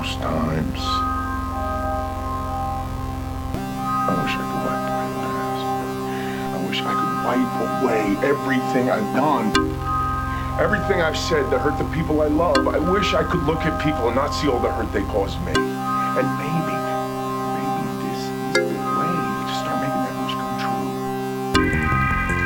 Most times, I wish I could wipe away the past. I wish I could wipe away everything I've done. Everything I've said that hurt the people I love. I wish I could look at people and not see all the hurt they caused me. And maybe this is the way to start making that wish come true.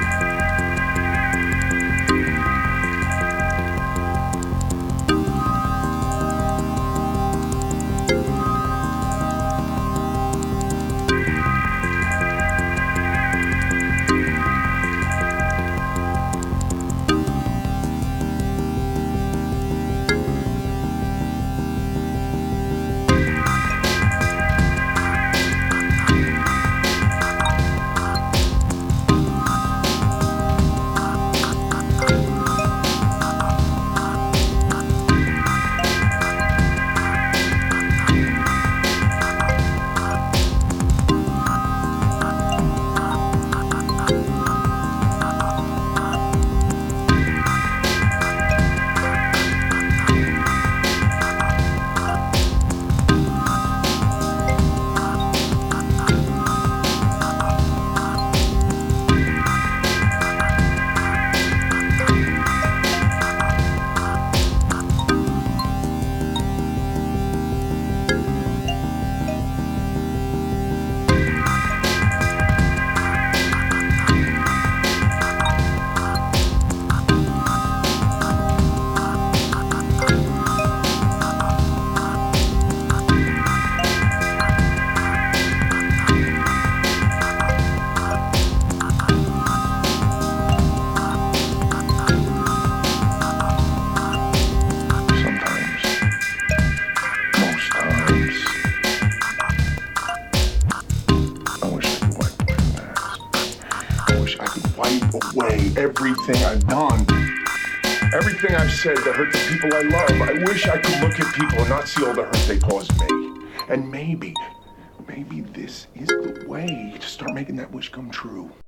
Wipe away everything I've done. Everything I've said that hurt the people I love. I wish I could look at people and not see all the hurt they caused me. And maybe this is the way to start making that wish come true.